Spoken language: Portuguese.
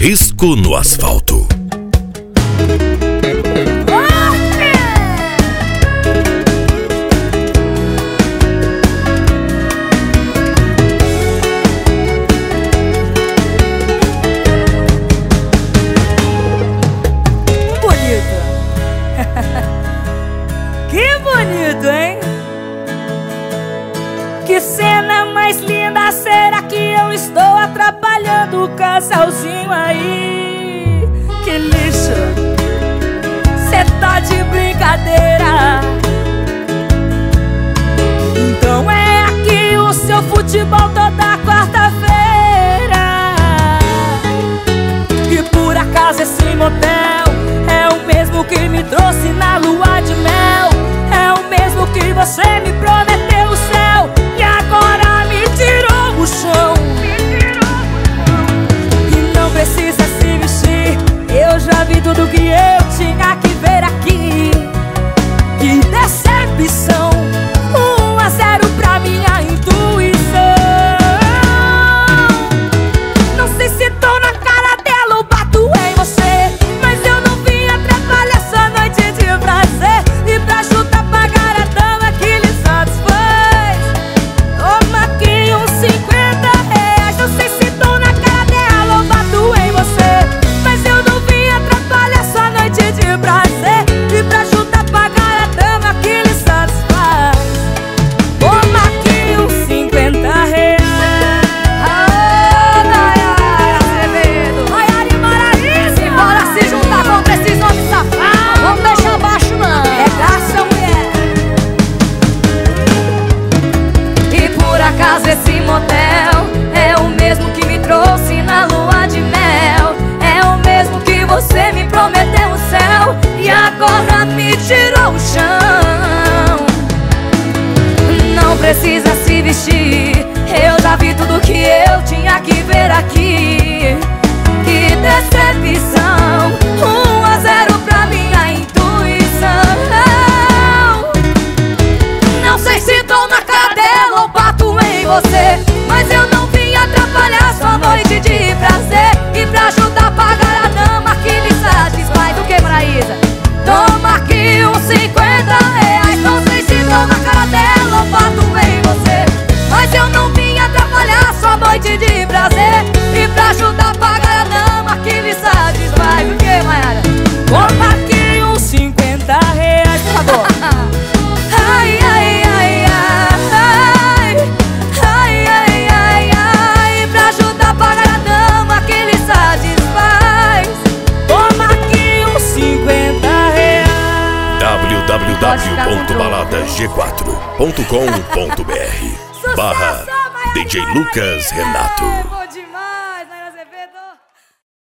Risco no asfalto. Que bonito, hein? Que cena mais linda, será que eu estou atrapalhando o casalzinho aí? Que lixo, cê tá de brincadeira. Então é aqui o seu futebol toda quarta-feira. E por acaso esse motel é o mesmo que me trouxe na lua de mel? É o mesmo que você me prometeu o céu e agora me tirou o chão? E não precisa se vestir, eu já vi tudo que eu tinha que ver aqui. Que decepção, 1-0 pra minha intuição. Não sei se tô na cara dela ou bato em você, mas eu não vim atrapalhar sua noite de prazer. E pra chutar pagar a dama que lhe satisfaz, toma aqui uns 50 reais. Não sei se tô na cara dela ou bato em você, mas eu não vim atrapalhar sua noite de prazer. E pra chutar pagar a dama que lhe satisfaz, toma aqui uns 50 reais. Esse motel é o mesmo que me trouxe na lua de mel. É o mesmo que você me prometeu o céu e agora me tirou o chão. Não precisa se vestir, eu já vi tudo que eu tinha que ver aqui. Que decepção, 1-0 pra minha intuição. Não sei se tô na cara dela ou bato em você, mas eu não vim atrapalhar sua noite de prazer. E pra ajudar a pagar a dama que lhe satisfaz, o que, Maraísa? Toma aqui uns 50 reais. Não sei se tô na cara dela ou bato em você, mas eu não vim atrapalhar sua noite de prazer. E pra ajudar a pagar a dama que lhe satisfaz, o que, Mayara? Toma aqui uns 50 reais, por favor. Ai, ai, ai, ai, ai, ai, ai, ai. Pra ajudar a pagar a dama que lhe satisfaz, toma aqui uns 50 reais. www.baladag4.com.br/DJ Lucas Renato.